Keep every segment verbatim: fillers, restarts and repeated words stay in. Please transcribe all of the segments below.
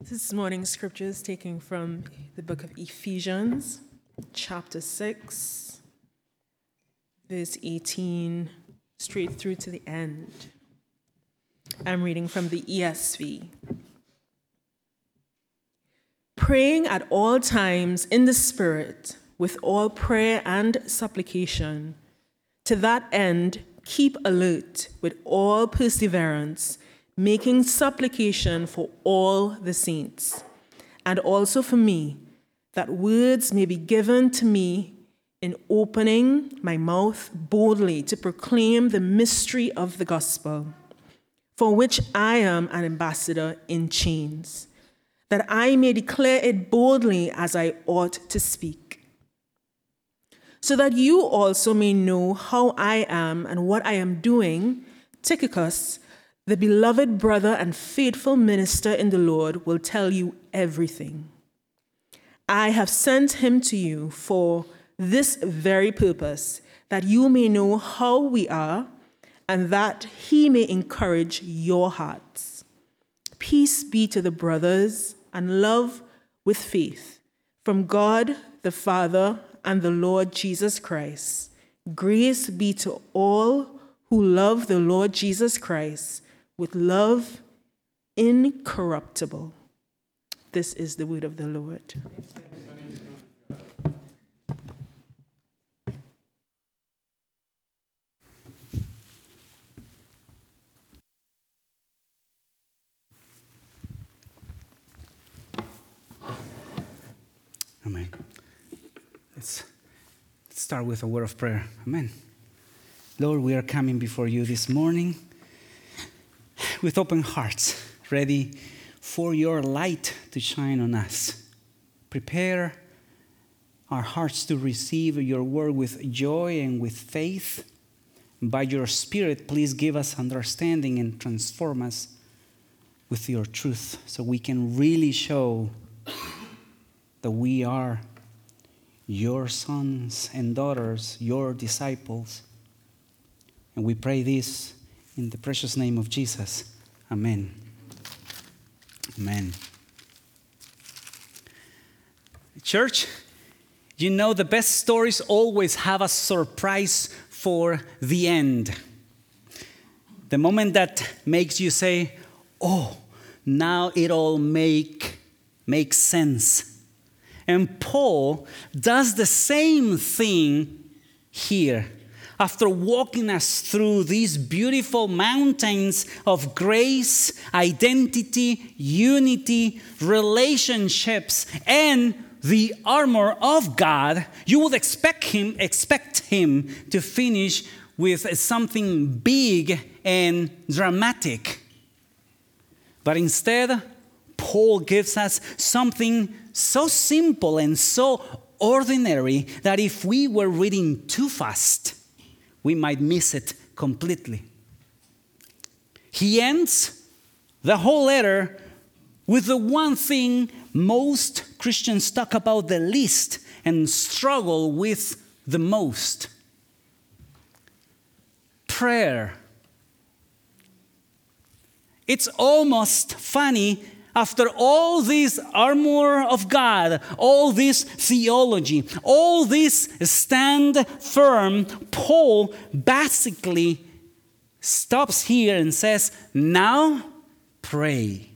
This morning's scripture is taken from the book of Ephesians, chapter six, verse eighteen, straight through to the end. I'm reading from the E S V. Praying at all times in the Spirit, with all prayer and supplication. To that end, keep alert with all perseverance, making supplication for all the saints, and also for me, that words may be given to me in opening my mouth boldly to proclaim the mystery of the gospel, for which I am an ambassador in chains, that I may declare it boldly as I ought to speak, so that you also may know how I am and what I am doing. Tychicus, the beloved brother and faithful minister in the Lord, will tell you everything. I have sent him to you for this very purpose, that you may know how we are, and that he may encourage your hearts. Peace be to the brothers, and love with faith, from God the Father and the Lord Jesus Christ. Grace be to all who love the Lord Jesus Christ with love incorruptible. This is the word of the Lord. Amen. Let's start with a word of prayer. Amen. Lord, we are coming before you this morning with open hearts, ready for your light to shine on us. Prepare our hearts to receive your word with joy and with faith. By your Spirit, please give us understanding and transform us with your truth so we can really show that we are your sons and daughters, your disciples. And we pray this in the precious name of Jesus. Amen. Amen. Church, you know the best stories always have a surprise for the end. The moment that makes you say, oh, now it all make, makes sense. And Paul does the same thing here. After walking us through these beautiful mountains of grace, identity, unity, relationships, and the armor of God, you would expect him, expect him to finish with something big and dramatic. But instead, Paul gives us something so simple and so ordinary that if we were reading too fast, we might miss it completely. He ends the whole letter with the one thing most Christians talk about the least and struggle with the most: prayer. It's almost funny. After all this armor of God, all this theology, all this stand firm, Paul basically stops here and says, now pray.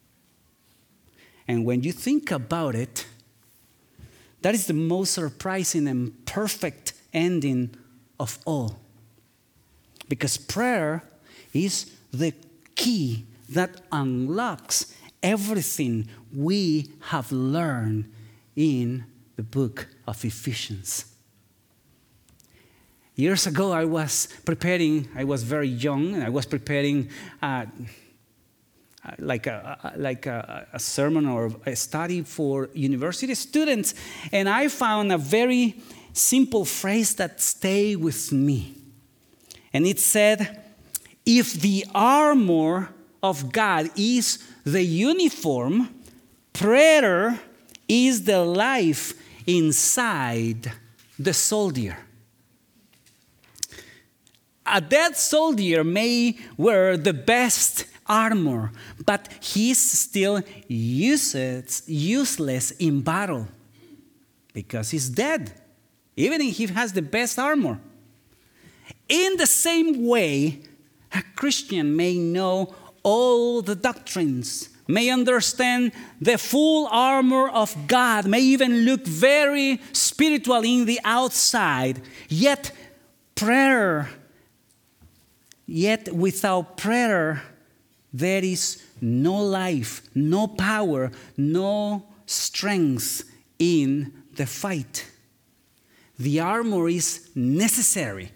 And when you think about it, that is the most surprising and perfect ending of all. Because prayer is the key that unlocks everything we have learned in the book of Ephesians. Years ago, I was preparing, I was very young, and I was preparing uh, like, a, like a, a sermon or a study for university students, and I found a very simple phrase that stayed with me. And it said, if the armor of God is the uniform, prayer is the life inside the soldier. A dead soldier may wear the best armor, but he's still useless, useless in battle because he's dead, even if he has the best armor. In the same way, a Christian may know all the doctrines, may understand the full armor of God, may even look very spiritual in the outside, yet prayer, yet without prayer, there is no life, no power, no strength in the fight. The armor is necessary,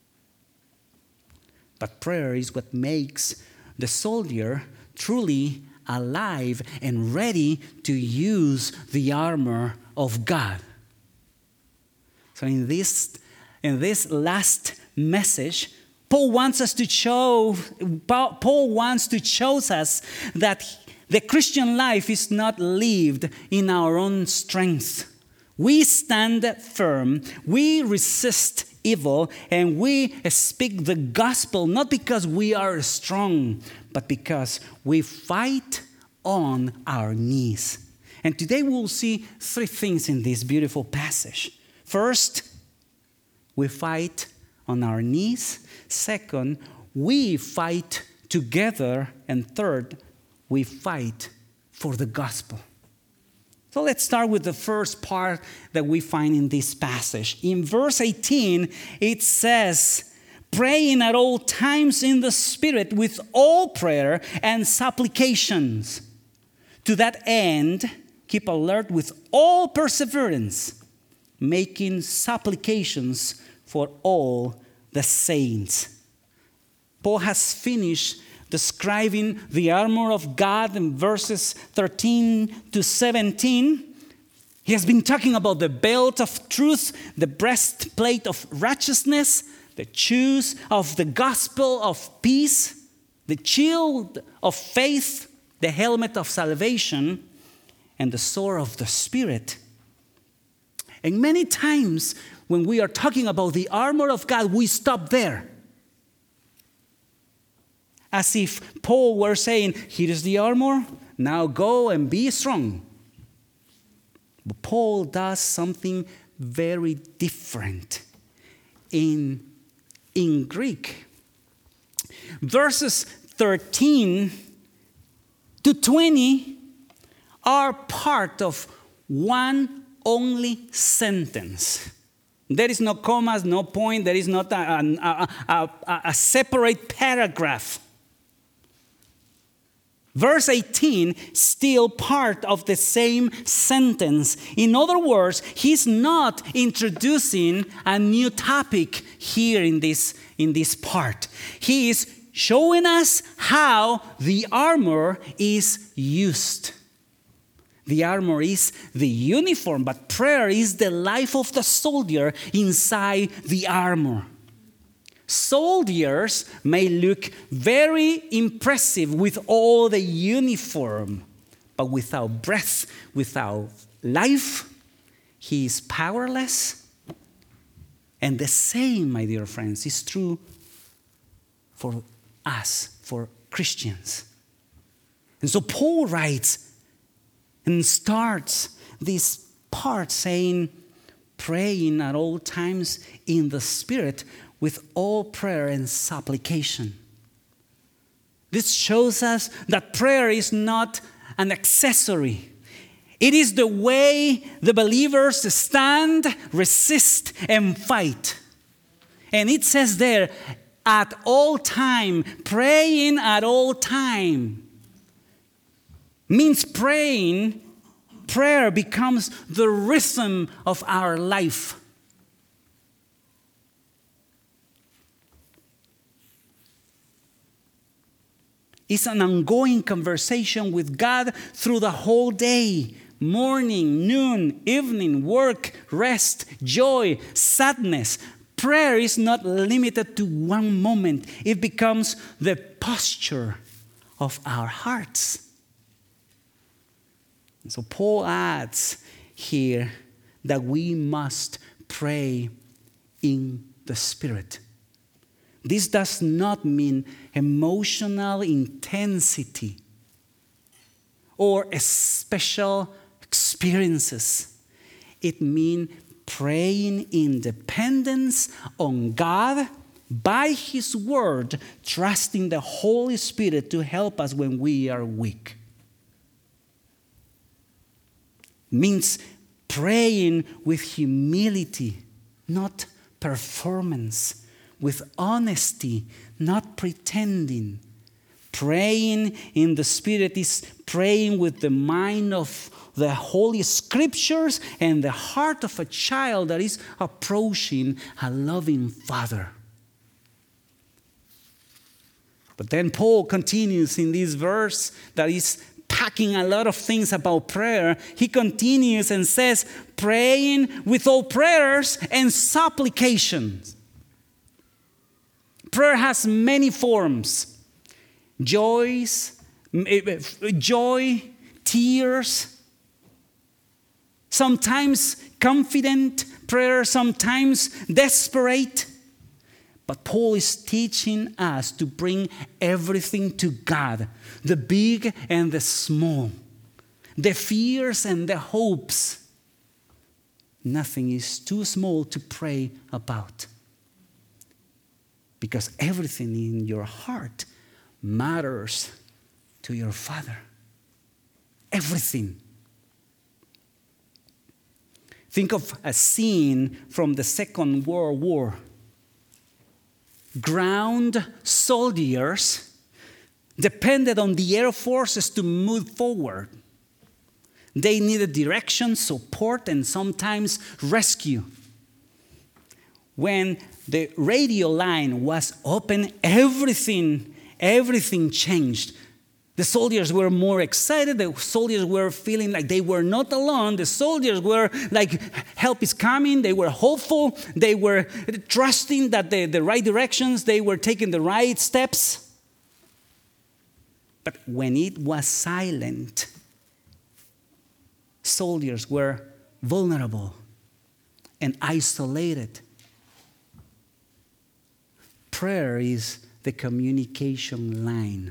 but prayer is what makes the soldier truly alive and ready to use the armor of God. So in this, in this last message, Paul wants us to show, Paul wants to show us that the Christian life is not lived in our own strength. We stand firm, we resist evil, and we speak the gospel not because we are strong, but because we fight on our knees. And today we'll see three things in this beautiful passage. First, we fight on our knees. Second, we fight together. And third, we fight for the gospel. So let's start with the first part that we find in this passage. In verse eighteen, it says, praying at all times in the Spirit with all prayer and supplications. To that end, keep alert with all perseverance, making supplications for all the saints. Paul has finished describing the armor of God in verses thirteen to seventeen. He has been talking about the belt of truth, the breastplate of righteousness, the shoes of the gospel of peace, the shield of faith, the helmet of salvation, and the sword of the Spirit. And many times when we are talking about the armor of God, we stop there. As if Paul were saying, here is the armor, now go and be strong. But Paul does something very different in, in Greek. Verses thirteen to twenty are part of one only sentence. There is no commas, no point, there is not a, a, a, a, a separate paragraph. Verse eighteen, still part of the same sentence. In other words, he's not introducing a new topic here in this, in this part. He is showing us how the armor is used. The armor is the uniform, but prayer is the life of the soldier inside the armor. Soldiers may look very impressive with all the uniform, but without breath, without life, he is powerless. And the same, my dear friends, is true for us, for Christians. And so Paul writes and starts this part saying, praying at all times in the Spirit with all prayer and supplication. This shows us that prayer is not an accessory. It is the way the believers stand, resist, and fight. And it says there, at all time, praying at all time. Means praying, prayer becomes the rhythm of our life. It's an ongoing conversation with God through the whole day. Morning, noon, evening, work, rest, joy, sadness. Prayer is not limited to one moment. It becomes the posture of our hearts. And so Paul adds here that we must pray in the Spirit. This does not mean emotional intensity or special experiences. It means praying in dependence on God by His Word, trusting the Holy Spirit to help us when we are weak. It means praying with humility, not performance, with honesty, not pretending. Praying in the Spirit is praying with the mind of the Holy Scriptures and the heart of a child that is approaching a loving Father. But then Paul continues in this verse that is packing a lot of things about prayer. He continues and says, praying with all prayers and supplications. Prayer has many forms. Joys, joy, tears, sometimes confident prayer, sometimes desperate. But Paul is teaching us to bring everything to God, the big and the small, the fears and the hopes. Nothing is too small to pray about, because everything in your heart matters to your Father. Everything. Think of a scene from the Second World War. Ground soldiers depended on the air forces to move forward. They needed direction, support, and sometimes rescue. When the radio line was open, everything, everything changed. The soldiers were more excited. The soldiers were feeling like they were not alone. The soldiers were like, help is coming. They were hopeful. They were trusting that the, the right directions, they were taking the right steps. But when it was silent, soldiers were vulnerable and isolated. Prayer is the communication line.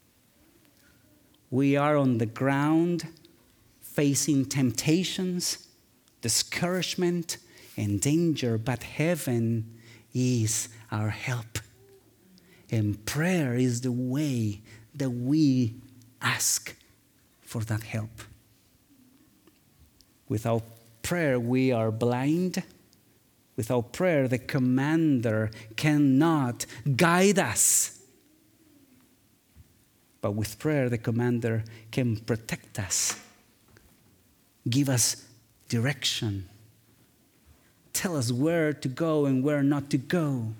We are on the ground facing temptations, discouragement, and danger, but heaven is our help. And prayer is the way that we ask for that help. Without prayer, we are blind. Without prayer, the commander cannot guide us. But with prayer, the commander can protect us, give us direction, tell us where to go and where not to go.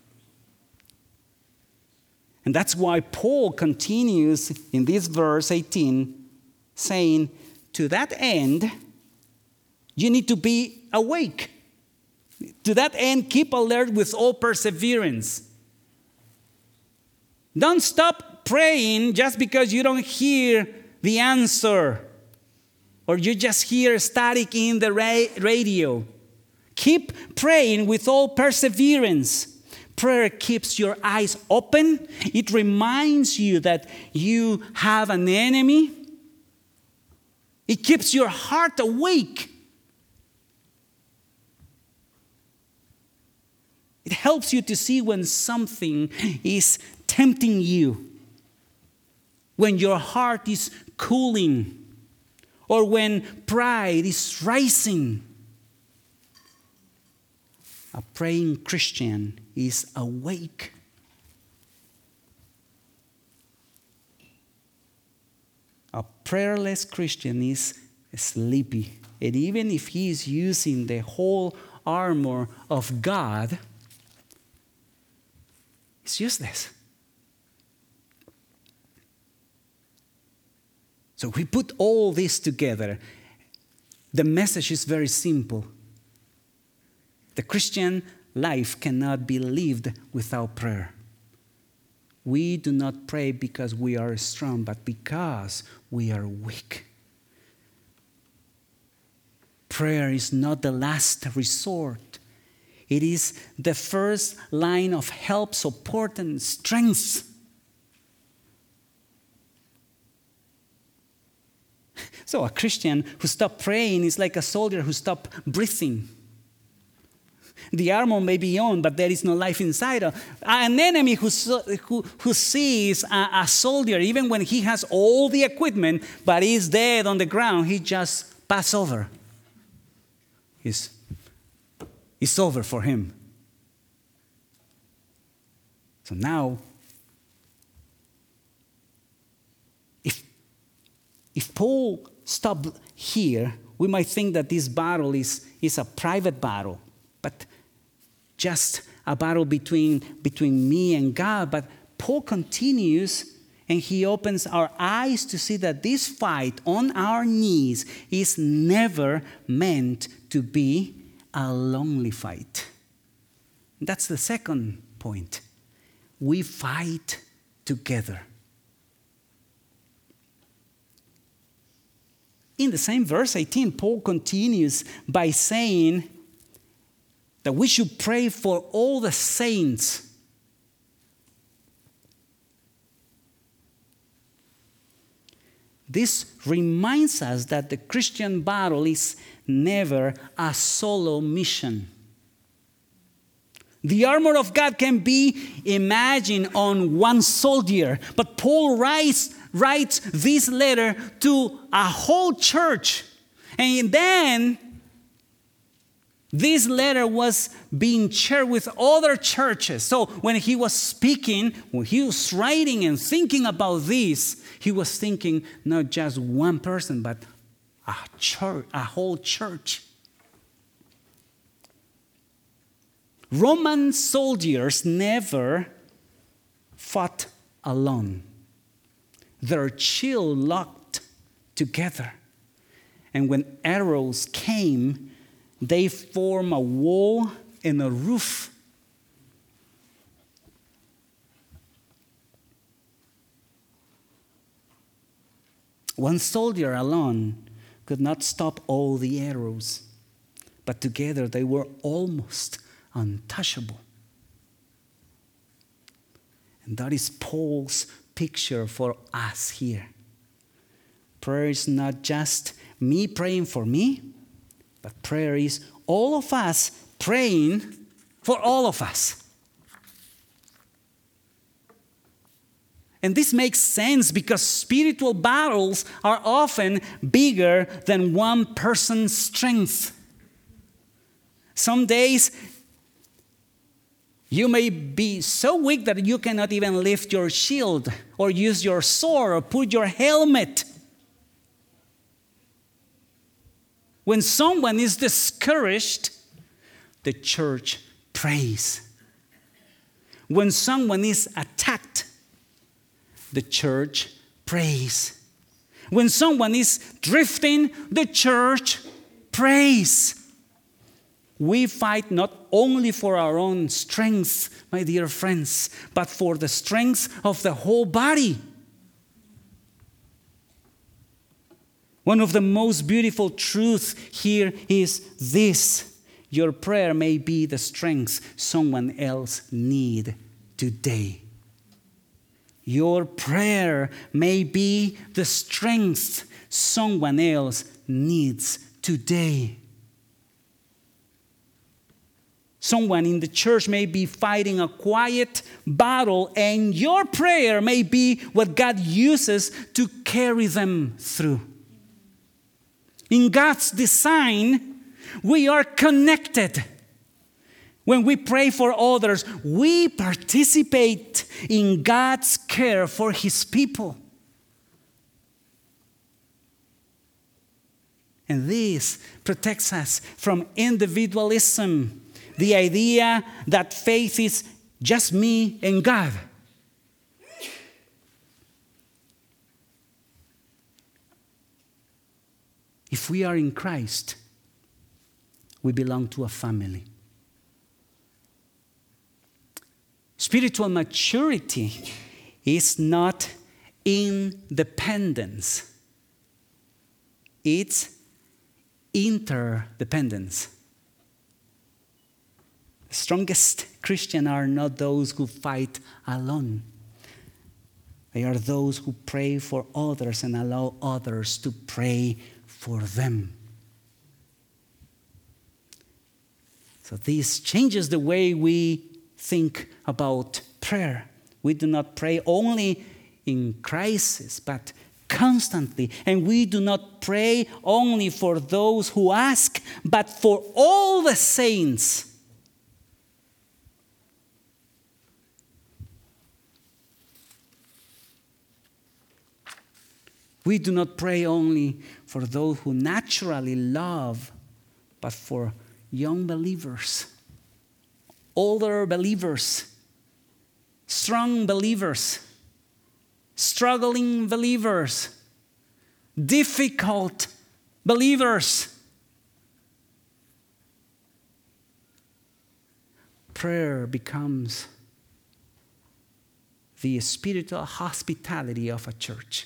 And that's why Paul continues in this verse eighteen, saying, to that end, you need to be awake. To that end, keep alert with all perseverance. Don't stop praying just because you don't hear the answer or you just hear static in the ra- radio. Keep praying with all perseverance. Prayer keeps your eyes open. It reminds you that you have an enemy. It keeps your heart awake. It helps you to see when something is tempting you, when your heart is cooling, or when pride is rising. A praying Christian is awake. A prayerless Christian is sleepy. And even if he is using the whole armor of God, it's useless. So we put all this together. The message is very simple. The Christian life cannot be lived without prayer. We do not pray because we are strong, but because we are weak. Prayer is not the last resort. It is the first line of help, support, and strength. So a Christian who stopped praying is like a soldier who stopped breathing. The armor may be on, but there is no life inside. An enemy who, who, who sees a, a soldier, even when he has all the equipment, but is dead on the ground, he just passes over. It's, it's over for him. So now, if, if Paul stopped here, we might think that this battle is, is a private battle, but just a battle between, between me and God. But Paul continues, and he opens our eyes to see that this fight on our knees is never meant to be a lonely fight. That's the second point. We fight together. In the same verse eighteen, Paul continues by saying that we should pray for all the saints. This reminds us that the Christian battle is never a solo mission. The armor of God can be imagined on one soldier, but Paul writes, writes this letter to a whole church. And then this letter was being shared with other churches. So when he was speaking, when he was writing and thinking about this, he was thinking not just one person, but a church, a whole church. Roman soldiers never fought alone. Their shield locked together. And when arrows came, they form a wall and a roof. One soldier alone could not stop all the arrows, but together they were almost untouchable. And that is Paul's picture for us here. Prayer is not just me praying for me, but prayer is all of us praying for all of us. And this makes sense because spiritual battles are often bigger than one person's strength. Some days you may be so weak that you cannot even lift your shield or use your sword or put your helmet. When someone is discouraged, the church prays. When someone is attacked, the church prays. When someone is drifting, the church prays. We fight not only for our own strength, my dear friends, but for the strength of the whole body. One of the most beautiful truths here is this: your prayer may be the strength someone else needs today. Your prayer may be the strength someone else needs today. Someone in the church may be fighting a quiet battle, and your prayer may be what God uses to carry them through. In God's design, we are connected. When we pray for others, we participate in God's care for His people. And this protects us from individualism, the idea that faith is just me and God. If we are in Christ, we belong to a family. Spiritual maturity is not independence. It's interdependence. The strongest Christians are not those who fight alone. They are those who pray for others and allow others to pray for them. So this changes the way we think about prayer. We do not pray only in crisis, but constantly. And we do not pray only for those who ask, but for all the saints. We do not pray only for those who naturally love, but for young believers, older believers, strong believers, struggling believers, difficult believers. Prayer becomes the spiritual hospitality of a church.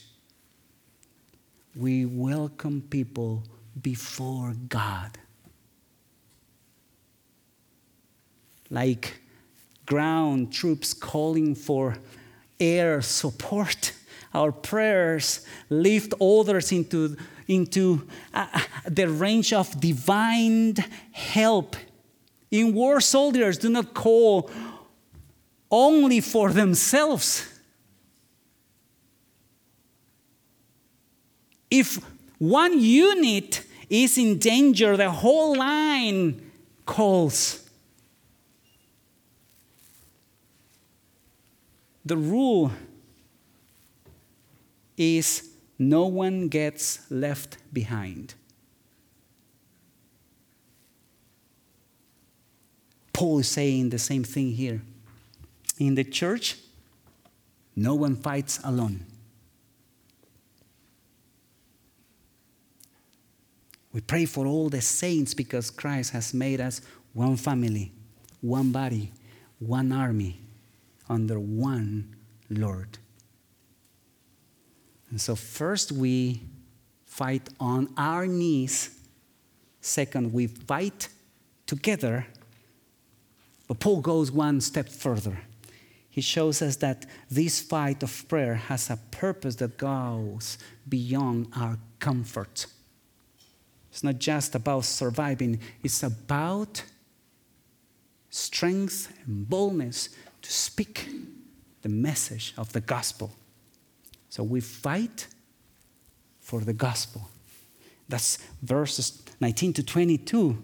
We welcome people before God. Like ground troops calling for air support, our prayers lift others into, into uh, the range of divine help. In war, soldiers do not call only for themselves. If one unit is in danger, the whole line calls. The rule is no one gets left behind. Paul is saying the same thing here. In the church, no one fights alone. We pray for all the saints because Christ has made us one family, one body, one army, under one Lord. And so first we fight on our knees. Second, we fight together. But Paul goes one step further. He shows us that this fight of prayer has a purpose that goes beyond our comfort. It's not just about surviving. It's about strength and boldness to speak the message of the gospel. So we fight for the gospel. That's verses nineteen to twenty-two.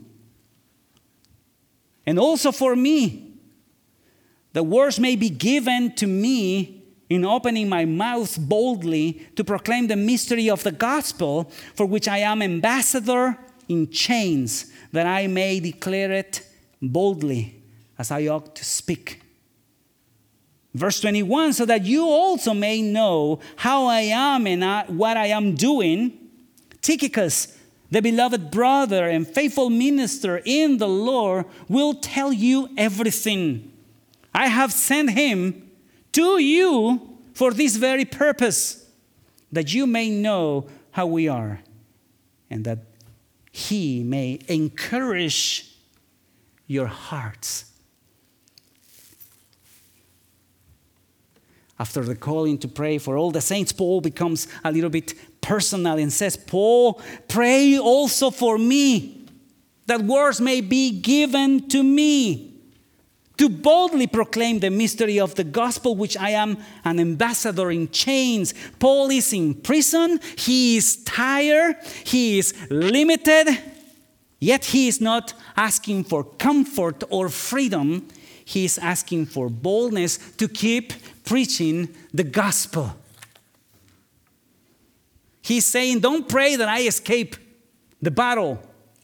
And also for me, the words may be given to me in opening my mouth boldly to proclaim the mystery of the gospel, for which I am ambassador in chains, that I may declare it boldly as I ought to speak. Verse twenty-one, so that you also may know how I am and I, what I am doing, Tychicus, the beloved brother and faithful minister in the Lord, will tell you everything. I have sent him to you for this very purpose, that you may know how we are, and that he may encourage your hearts. After the calling to pray for all the saints, Paul becomes a little bit personal and says, Paul, pray also for me, that words may be given to me, to boldly proclaim the mystery of the gospel, which I am an ambassador in chains. Paul is in prison. He is tired. He is limited. Yet he is not asking for comfort or freedom. He is asking for boldness to keep preaching the gospel. He's saying, don't pray that I escape the battle.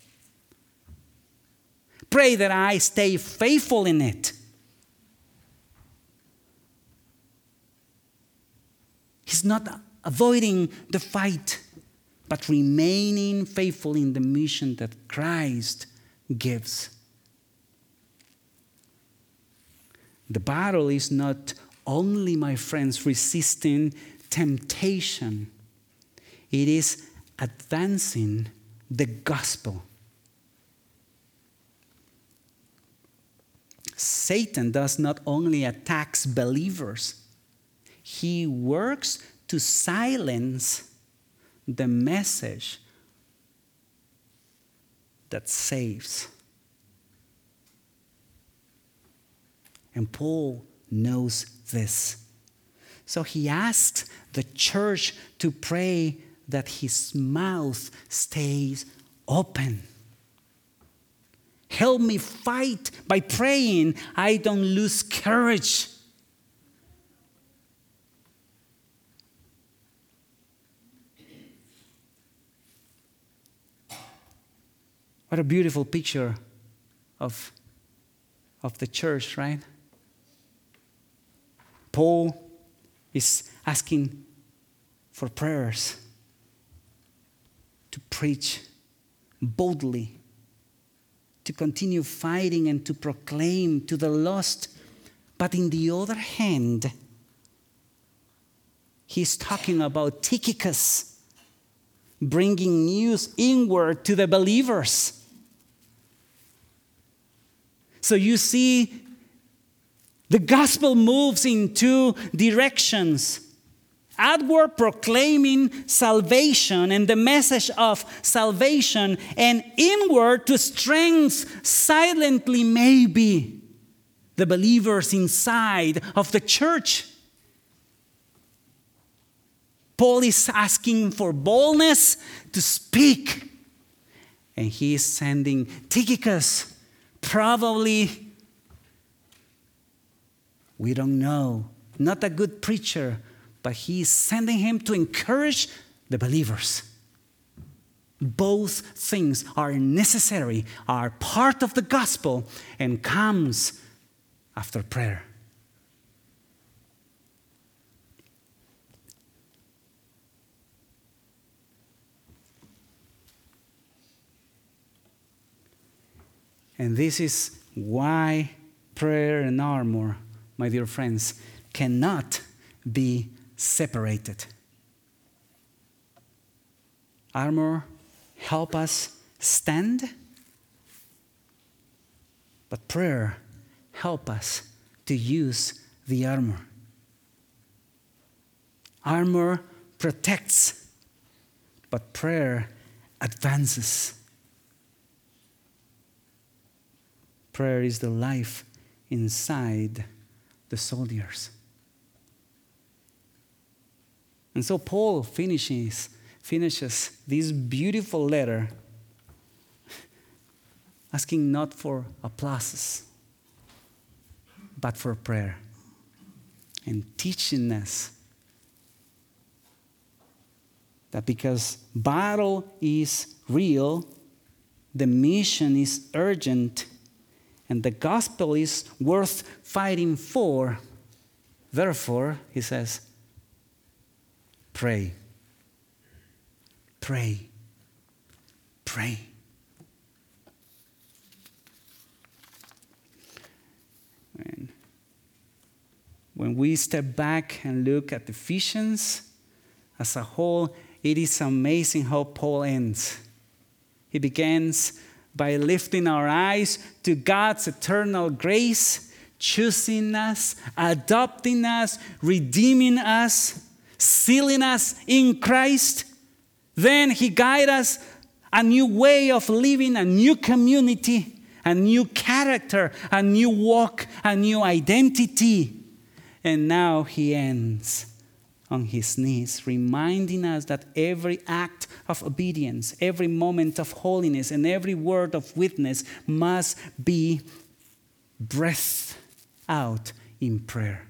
Pray that I stay faithful in it. He's not avoiding the fight, but remaining faithful in the mission that Christ gives. The battle is not only, my friends, resisting temptation. It is advancing the gospel. Satan does not only attack believers, he works to silence the message that saves. And Paul knows this. So he asks the church to pray that his mouth stays open. Help me fight by praying I don't lose courage. What a beautiful picture of, of the church, right? Paul is asking for prayers to preach boldly, to continue fighting and to proclaim to the lost. But in the other hand, he's talking about Tychicus bringing news inward to the believers. So you see, the gospel moves in two directions. Outward proclaiming salvation and the message of salvation, and inward to strengthen silently maybe the believers inside of the church. Paul is asking for boldness to speak, and he is sending Tychicus. Probably, we don't know, not a good preacher, but he is sending him to encourage the believers. Both things are necessary, are part of the gospel, and comes after prayer. And this is why prayer and armor, my dear friends, cannot be separated. Armor help us stand, but prayer help us to use the armor. Armor protects, but prayer advances. Prayer is the life inside the soldiers. And so Paul finishes, finishes this beautiful letter asking not for applauses, but for prayer, and teaching us that because battle is real, the mission is urgent, and the gospel is worth fighting for. Therefore, he says, pray. Pray. Pray. When, when we step back and look at Ephesians as a whole, it is amazing how Paul ends. He begins by lifting our eyes to God's eternal grace, choosing us, adopting us, redeeming us, sealing us in Christ. Then he guides us a new way of living, a new community, a new character, a new walk, a new identity. And now he ends on his knees, reminding us that every act of obedience, every moment of holiness, and every word of witness must be breathed out in prayer.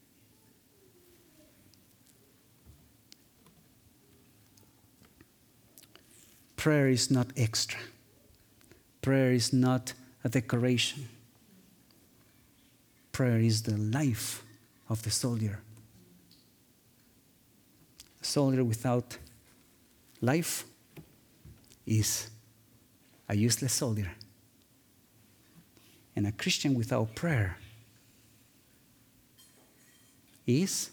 Prayer is not extra. Prayer is not a decoration. Prayer is the life of the soldier. A soldier without life is a useless soldier. And a Christian without prayer is.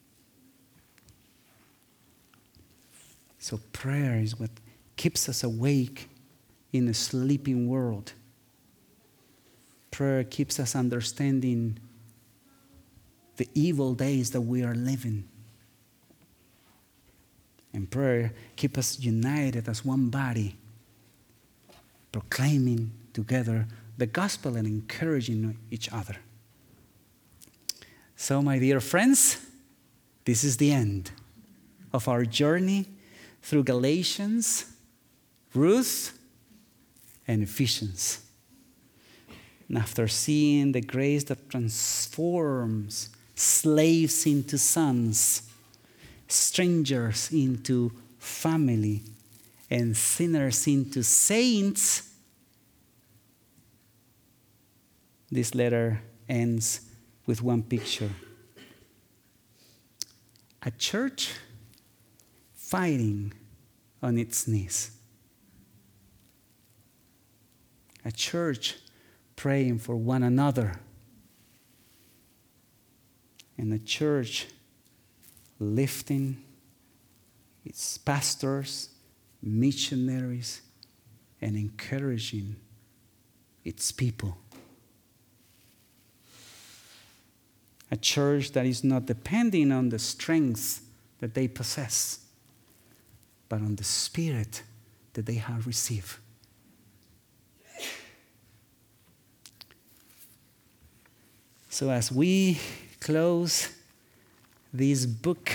So prayer is what keeps us awake in a sleeping world. Prayer keeps us understanding the evil days that we are living. And prayer keeps us united as one body, proclaiming together the gospel and encouraging each other. So, my dear friends, this is the end of our journey through Galatians, Ruth, and Ephesians. And after seeing the grace that transforms slaves into sons, strangers into family, and sinners into saints, this letter ends with one picture. A church fighting on its knees. A church praying for one another. And a church lifting its pastors, missionaries, and encouraging its people. A church that is not depending on the strength that they possess, but on the Spirit that they have received. So as we close this book,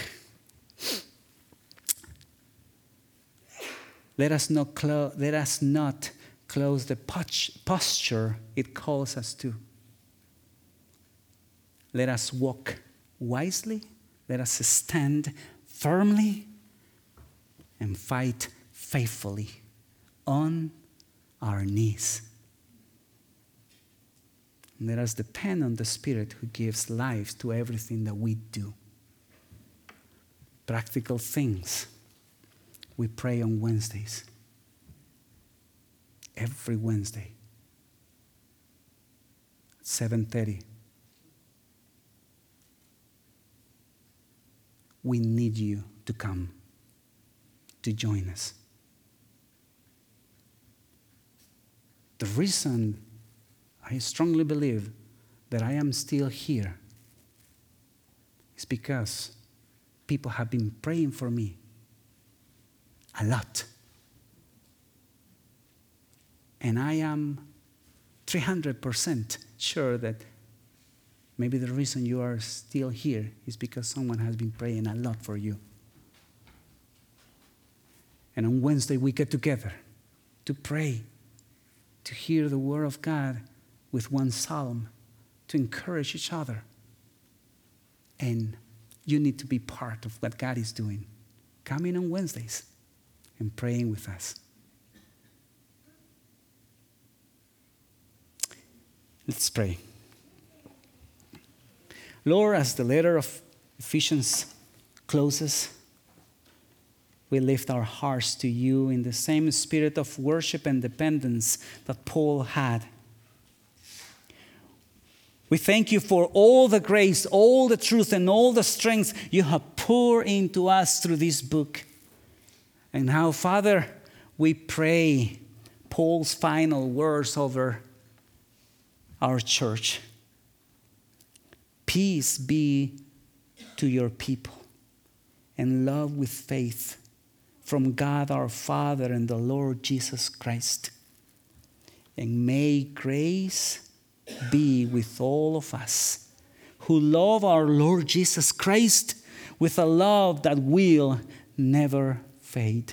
let us not, clo- let us not close the posture it calls us to. Let us walk wisely. Let us stand firmly and fight faithfully on our knees. Let us depend on the Spirit who gives life to everything that we do. Practical things. We pray on Wednesdays. Every Wednesday. seven thirty. We need you to come, to join us. The reason I strongly believe that I am still here is because people have been praying for me a lot. And I am three hundred percent sure that maybe the reason you are still here is because someone has been praying a lot for you. And on Wednesday we get together to pray, to hear the word of God with one psalm, to encourage each other. And you need to be part of what God is doing. Coming on Wednesdays and praying with us. Let's pray. Lord, as the letter of Ephesians closes, we lift our hearts to you in the same spirit of worship and dependence that Paul had. We thank you for all the grace, all the truth, and all the strength you have poured into us through this book. And how, Father, we pray Paul's final words over our church. Peace be to your people, and love with faith from God our Father and the Lord Jesus Christ. And may grace be with all of us who love our Lord Jesus Christ with a love that will never fade.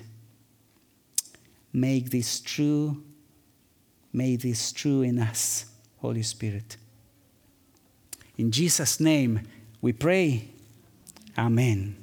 Make this true, make this true in us, Holy Spirit. In Jesus' name we pray. Amen.